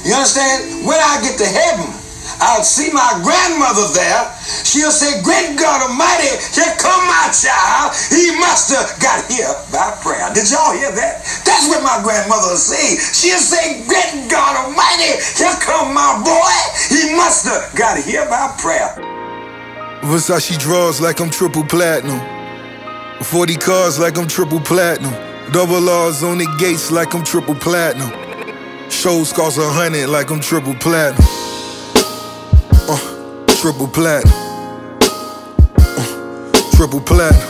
You understand? When I get to heaven, I'll see my grandmother there. She'll say, great God Almighty, here come my child. He must have got here by prayer. Did y'all hear that? That's what my grandmother will say. She'll say, great God Almighty, here come my boy. He must have got here by prayer. Versace draws like I'm triple platinum. 40 cars like I'm triple platinum. Double R's on the gates like I'm triple platinum. Shows cost 100 like I'm triple platinum. Triple platinum. Triple platinum.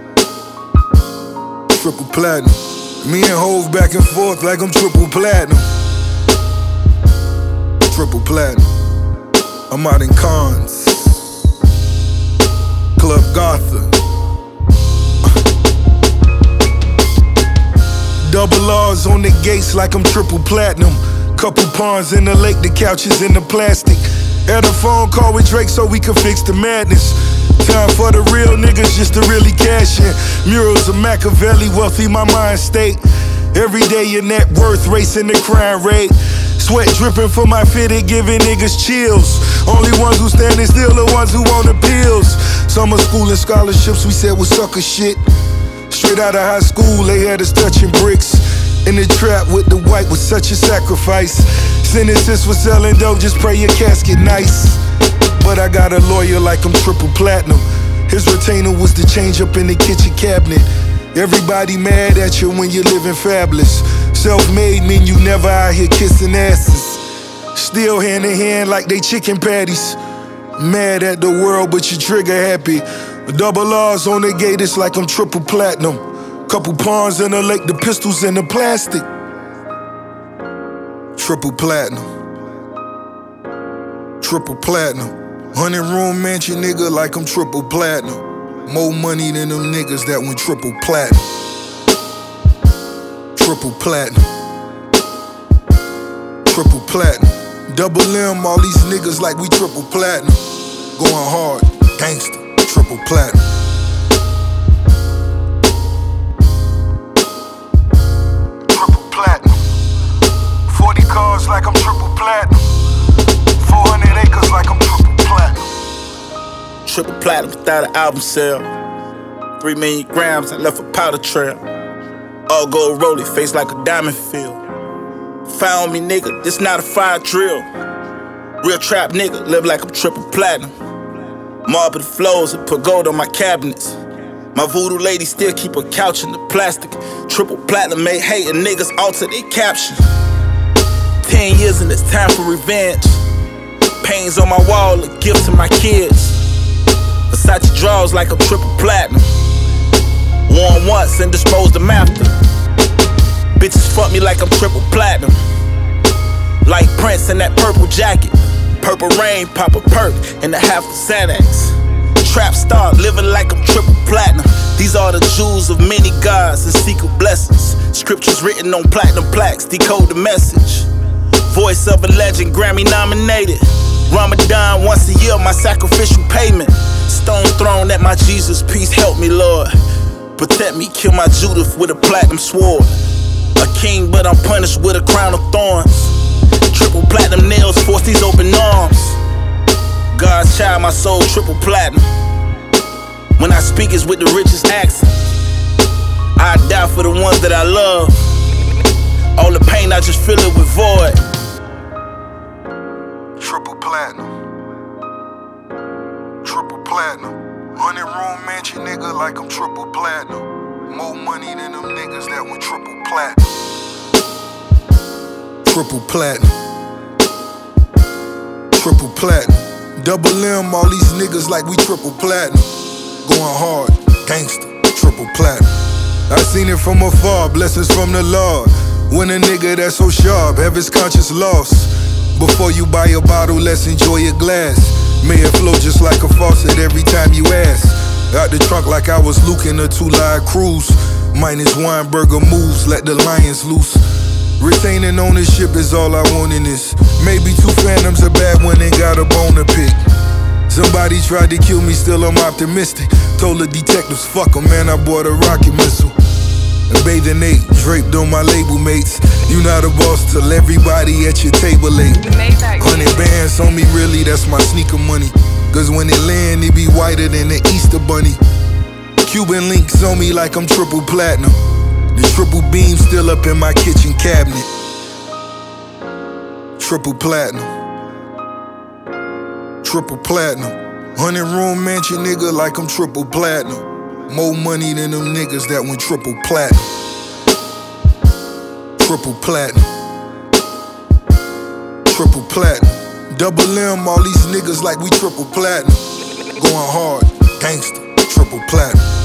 Triple platinum. Me and Hove back and forth like I'm triple platinum. Triple platinum. I'm out in Cons. Club Gotham. Double R's on the gates like I'm triple platinum. Couple pawns in the lake, the couches in the plastic. Had a phone call with Drake so we could fix the madness. Time for the real niggas just to really cash in. Murals of Machiavelli, wealthy my mind state. Every day your net worth racing the crime rate. Sweat dripping from my fitted, giving niggas chills. Only ones who standing still are ones who want appeals. Summer school and scholarships we said was sucker shit. Straight out of high school they had us touching bricks. In the trap with the white was such a sacrifice. Sentences for selling dope, just pray your casket nice. But I got a lawyer like I'm triple platinum. His retainer was the change up in the kitchen cabinet. Everybody mad at you when you're living fabulous. Self-made mean you never out here kissing asses. Still hand in hand like they chicken patties. Mad at the world but you trigger happy. Double R's on the gate, it's like I'm triple platinum. Couple pawns in the lake, the pistols in the plastic. Triple platinum. Triple platinum. 100-room mansion nigga like I'm triple platinum. More money than them niggas that went triple platinum. Triple platinum. Triple platinum. Double M, all these niggas like we triple platinum. Going hard, gangster, triple platinum. Platinum. 40 cars like I'm triple platinum. 400 acres like I'm triple platinum. Triple platinum without an album sale. 3 million grams, I left a powder trail. All gold rolling, face like a diamond field. Found me, nigga, this not a fire drill. Real trap nigga, live like I'm triple platinum. Marble the floors and put gold on my cabinets. My voodoo lady still keep her couch in the plastic. Triple platinum made hating niggas alter their caption. 10 years and it's time for revenge. Pains on my wall, a gift to my kids. Versace draws like a triple platinum. Worn once and disposed them after. Bitches fuck me like I'm triple platinum. Like Prince in that purple jacket. Purple rain, pop a perk and a half of Xanax. Trap star, living like I'm triple platinum. These are the jewels of many gods and secret blessings. Scriptures written on platinum plaques, decode the message. Voice of a legend, Grammy nominated. Ramadan once a year, my sacrificial payment. Stone throne at my Jesus, peace help me, Lord. Protect me, kill my Judith with a platinum sword. A king, but I'm punished with a crown of thorns. Triple platinum nails force these open arms. God's child, my soul triple platinum. When I speak, it's with the richest accent. I die for the ones that I love. All the pain, I just fill it with void. Triple platinum. Triple platinum. 100-room mansion nigga like I'm triple platinum. More money than them niggas that went triple platinum. Triple platinum. Triple platinum. Double M, all these niggas like we triple platinum. Going hard, gangster, triple platinum. I seen it from afar, blessings from the Lord. When a nigga that's so sharp, have his conscience lost. Before you buy a bottle, let's enjoy a glass. May it flow just like a faucet every time you ask. Out the trunk like I was Luke in a 2-line cruise. Minus Weinberger moves, let the lions loose. Retaining ownership is all I want in this. Maybe 2 phantoms a bad one and got a bone to pick. Somebody tried to kill me, still I'm optimistic. Told the detectives, fuck 'em, man, I bought a rocket missile. and bathing ape, draped on my label mates. You not a boss till everybody at your table late. 100 bands on me, really, that's my sneaker money. Cause when it land, it be whiter than the Easter bunny. Cuban links on me like I'm triple platinum. The triple beam still up in my kitchen cabinet. Triple platinum. Triple platinum. 100-room mansion, nigga, like I'm triple platinum. More money than them niggas that went triple platinum. Triple platinum. Triple platinum. Double M, all these niggas like we triple platinum. Going hard, gangster, triple platinum.